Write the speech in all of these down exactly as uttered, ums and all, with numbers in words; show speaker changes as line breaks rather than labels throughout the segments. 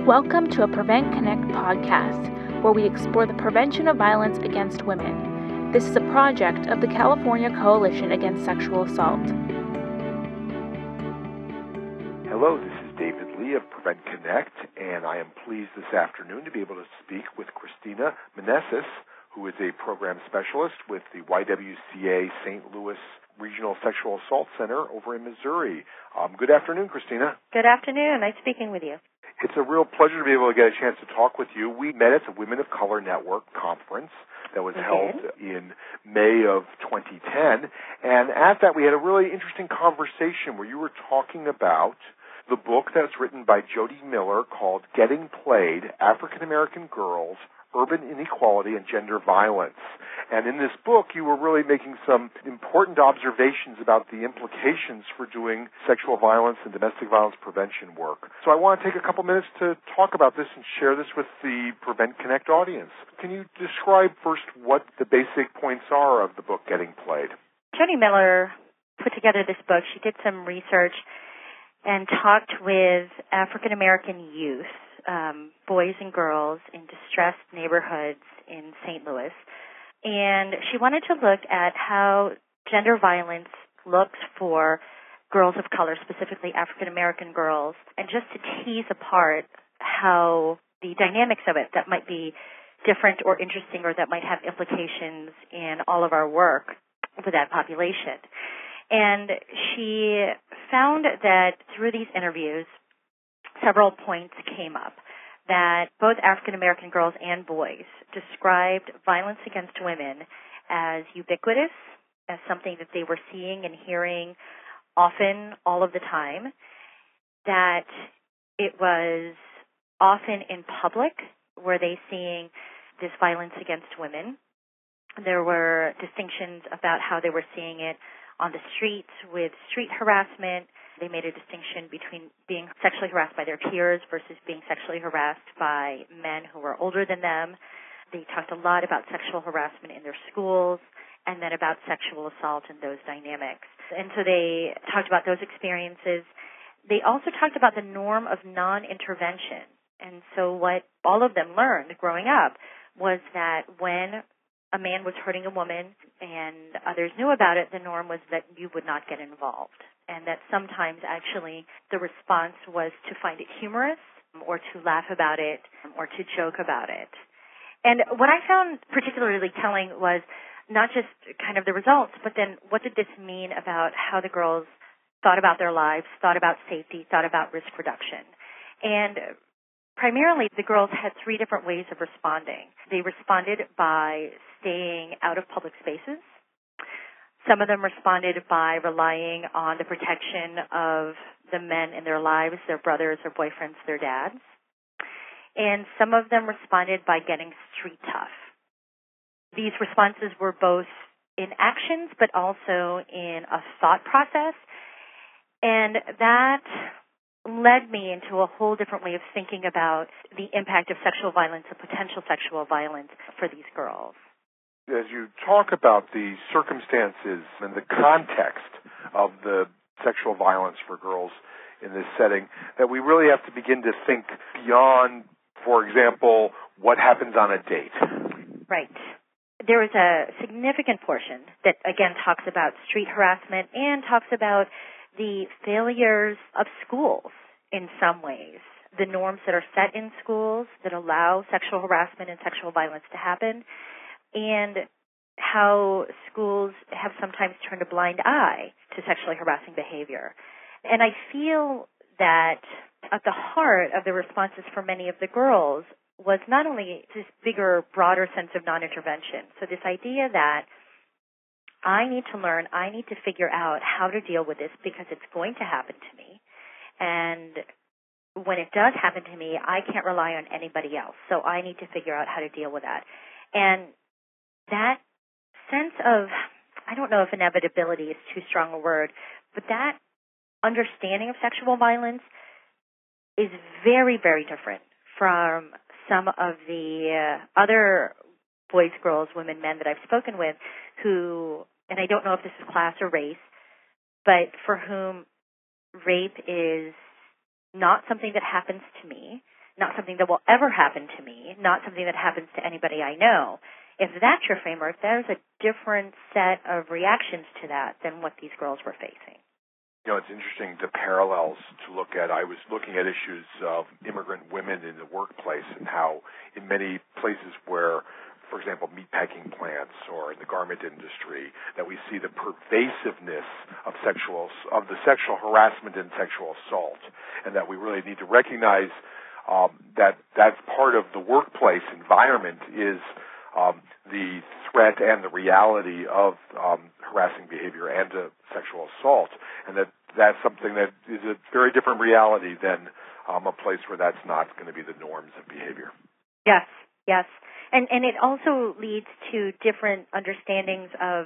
Welcome to a Prevent Connect podcast, where we explore the prevention of violence against women. This is a project of the California Coalition Against Sexual Assault.
Hello, this is David Lee of Prevent Connect, and I am pleased this afternoon to be able to speak with Christina Meneses, who is a program specialist with the Y W C A Saint Louis Regional Sexual Assault Center over in Missouri. Um, good afternoon, Christina.
Good afternoon. Nice speaking with you.
It's a real pleasure to be able to get a chance to talk with you. We met at the Women of Color Network conference that was
we
held
did.
in May of twenty ten, and at that we had a really interesting conversation where you were talking about the book that's written by Jody Miller called Getting Played, African American Girls, Urban Inequality and Gender Violence. And in this book, you were really making some important observations about the implications for doing sexual violence and domestic violence prevention work. So I want to take a couple minutes to talk about this and share this with the Prevent Connect audience. Can you describe first what the basic points are of the book Getting Played?
Jody Miller put together this book. She did some research and talked with African American youth, um, boys and girls in distressed neighborhoods in Saint Louis. And she wanted to look at how gender violence looks for girls of color, specifically African American girls, and just to tease apart how the dynamics of it that might be different or interesting or that might have implications in all of our work with that population. And she found that through these interviews, several points came up that both African American girls and boys described violence against women as ubiquitous, as something that they were seeing and hearing often, all of the time, that it was often in public were they seeing this violence against women. There were distinctions about how they were seeing it on the streets with street harassment. They made a distinction between being sexually harassed by their peers versus being sexually harassed by men who were older than them. They talked a lot about sexual harassment in their schools and then about sexual assault and those dynamics. And so they talked about those experiences. They also talked about the norm of non-intervention. And so what all of them learned growing up was that when a man was hurting a woman and others knew about it, the norm was that you would not get involved. And that sometimes actually the response was to find it humorous or to laugh about it or to joke about it. And what I found particularly telling was not just kind of the results, but then what did this mean about how the girls thought about their lives, thought about safety, thought about risk reduction. And primarily, the girls had three different ways of responding. They responded by staying out of public spaces. Some of them responded by relying on the protection of the men in their lives, their brothers, their boyfriends, their dads. And some of them responded by getting street tough. These responses were both in actions, but also in a thought process. And that led me into a whole different way of thinking about the impact of sexual violence and potential sexual violence for these girls.
As you talk about the circumstances and the context of the sexual violence for girls in this setting, that we really have to begin to think beyond, for example, what happens on a date.
Right. There is a significant portion that, again, talks about street harassment and talks about the failures of schools in some ways, the norms that are set in schools that allow sexual harassment and sexual violence to happen, and how schools have sometimes turned a blind eye to sexually harassing behavior. And I feel that at the heart of the responses for many of the girls was not only this bigger, broader sense of non-intervention, so this idea that I need to learn, I need to figure out how to deal with this because it's going to happen to me. And when it does happen to me, I can't rely on anybody else. So I need to figure out how to deal with that. And that sense of, I don't know if inevitability is too strong a word, but that understanding of sexual violence is very, very different from some of the uh, other boys, girls, women, men that I've spoken with who, and I don't know if this is class or race, but for whom rape is not something that happens to me, not something that will ever happen to me, not something that happens to anybody I know. If that's your framework, there's a different set of reactions to that than what these girls were facing.
You know, it's interesting the parallels to look at. I was looking at issues of immigrant women in the workplace and how in many places where, for example, meatpacking plants or in the garment industry, that we see the pervasiveness of sexual of the sexual harassment and sexual assault, and that we really need to recognize um, that that's part of the workplace environment is um, the threat and the reality of um, harassing behavior and uh, sexual assault, and that that's something that is a very different reality than um, a place where that's not going to be the norms of behavior.
Yes, yes. And and it also leads to different understandings of,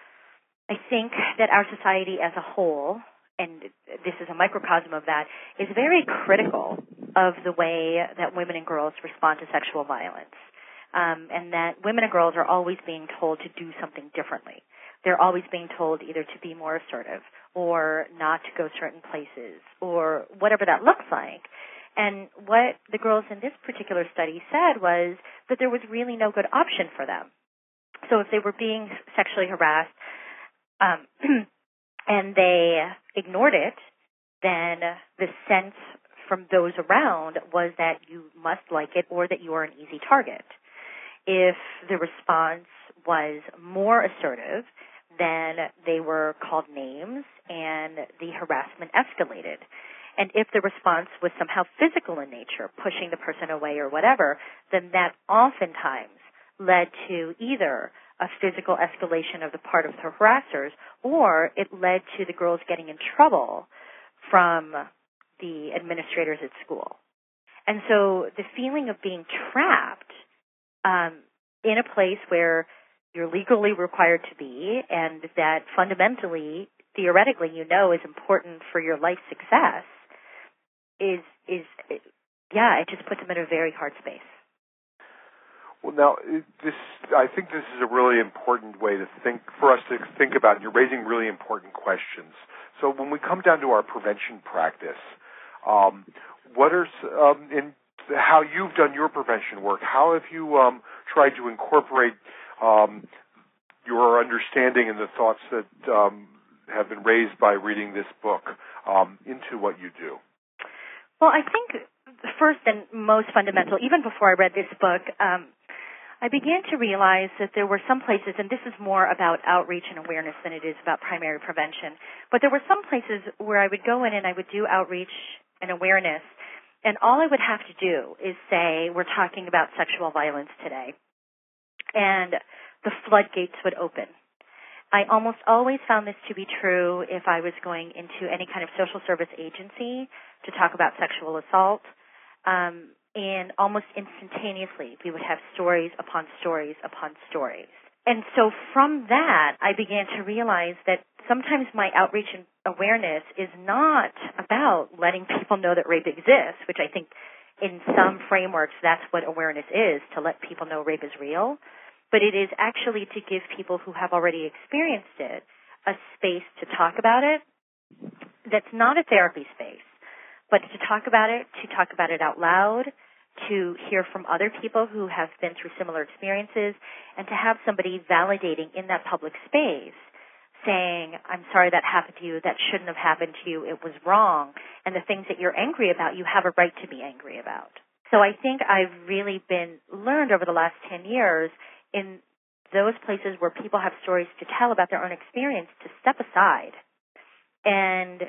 I think that our society as a whole, and this is a microcosm of that, is very critical of the way that women and girls respond to sexual violence. Um, and that women and girls are always being told to do something differently. They're always being told either to be more assertive or not to go certain places or whatever that looks like. And what the girls in this particular study said was that there was really no good option for them. So if they were being sexually harassed um, and they ignored it, then the sense from those around was that you must like it or that you are an easy target. If the response was more assertive, then they were called names and the harassment escalated. And if the response was somehow physical in nature, pushing the person away or whatever, then that oftentimes led to either a physical escalation of the part of the harassers, or it led to the girls getting in trouble from the administrators at school. And so the feeling of being trapped um, in a place where you're legally required to be and that fundamentally, theoretically, you know is important for your life success is, is yeah, it just puts them in a very hard space.
Well, now, this I think this is a really important way to think, for us to think about, and you're raising really important questions. So when we come down to our prevention practice, um, what are, um, in how you've done your prevention work, how have you um, tried to incorporate um, your understanding and the thoughts that um, have been raised by reading this book um, into what you do?
Well, I think first and most fundamental, even before I read this book, um, I began to realize that there were some places, and this is more about outreach and awareness than it is about primary prevention, but there were some places where I would go in and I would do outreach and awareness, and all I would have to do is say, we're talking about sexual violence today, and the floodgates would open. I almost always found this to be true if I was going into any kind of social service agency to talk about sexual assault. Um, and almost instantaneously, we would have stories upon stories upon stories. And so from that, I began to realize that sometimes my outreach and awareness is not about letting people know that rape exists, which I think in some frameworks that's what awareness is, to let people know rape is real. But it is actually to give people who have already experienced it a space to talk about it that's not a therapy space, but to talk about it, to talk about it out loud, to hear from other people who have been through similar experiences, and to have somebody validating in that public space, saying, I'm sorry that happened to you, that shouldn't have happened to you, it was wrong, and the things that you're angry about, you have a right to be angry about. So I think I've really been learned over the last ten years in those places where people have stories to tell about their own experience to step aside and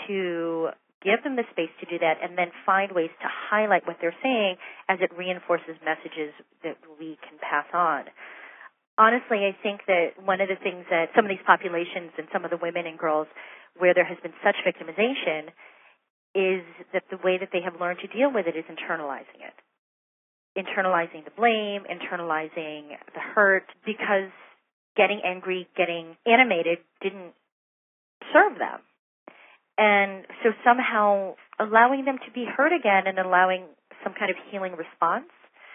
to give them the space to do that and then find ways to highlight what they're saying as it reinforces messages that we can pass on. Honestly, I think that one of the things that some of these populations and some of the women and girls where there has been such victimization is that the way that they have learned to deal with it is internalizing it. Internalizing the blame, internalizing the hurt, because getting angry, getting animated didn't serve them. And so somehow allowing them to be hurt again and allowing some kind of healing response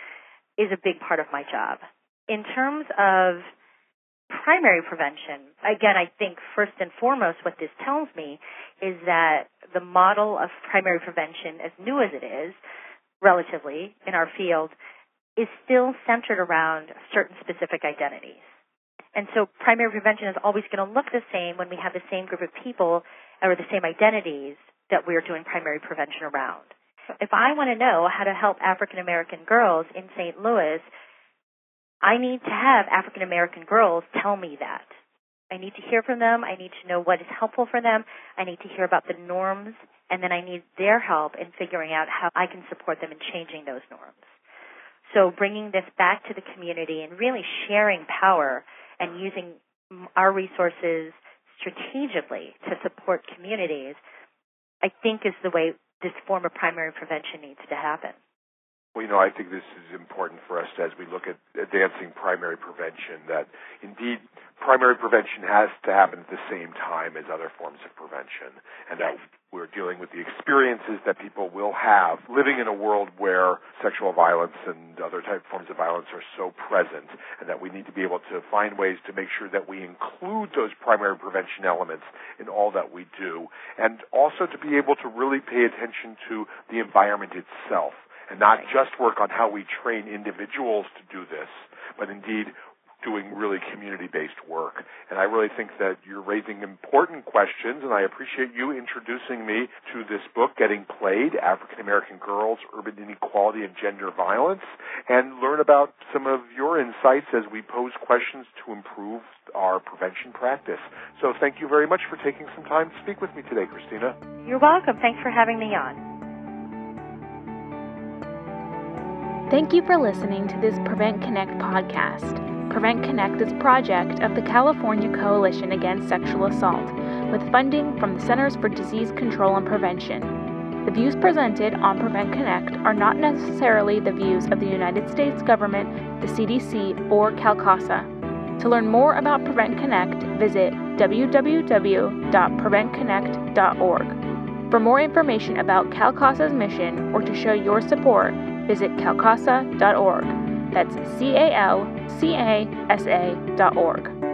is a big part of my job. In terms of primary prevention, again, I think first and foremost what this tells me is that the model of primary prevention, as new as it is, relatively, in our field, is still centered around certain specific identities. And so primary prevention is always going to look the same when we have the same group of people or the same identities that we're doing primary prevention around. If I want to know how to help African American girls in Saint Louis, I need to have African American girls tell me that. I need to hear from them. I need to know what is helpful for them. I need to hear about the norms, and then I need their help in figuring out how I can support them in changing those norms. So bringing this back to the community and really sharing power and using our resources strategically to support communities, I think is the way this form of primary prevention needs to happen.
Well, you know, I think this is important for us as we look at advancing primary prevention, that indeed primary prevention has to happen at the same time as other forms of prevention, and that we're dealing with the experiences that people will have living in a world where sexual violence and other type forms of violence are so present, and that we need to be able to find ways to make sure that we include those primary prevention elements in all that we do, and also to be able to really pay attention to the environment itself, and not just work on how we train individuals to do this, but indeed doing really community-based work. And I really think that you're raising important questions, and I appreciate you introducing me to this book, Getting Played, African American Girls, Urban Inequality and Gender Violence, and learn about some of your insights as we pose questions to improve our prevention practice. So thank you very much for taking some time to speak with me today, Christina.
You're welcome. Thanks for having me on.
Thank you for listening to this Prevent Connect podcast. Prevent Connect is a project of the California Coalition Against Sexual Assault, with funding from the Centers for Disease Control and Prevention. The views presented on Prevent Connect are not necessarily the views of the United States government, the C D C, or CalCASA. To learn more about Prevent Connect, visit w w w dot prevent connect dot org. For more information about CalCASA's mission or to show your support, visit calcasa dot org. That's C A L C A S A dot org.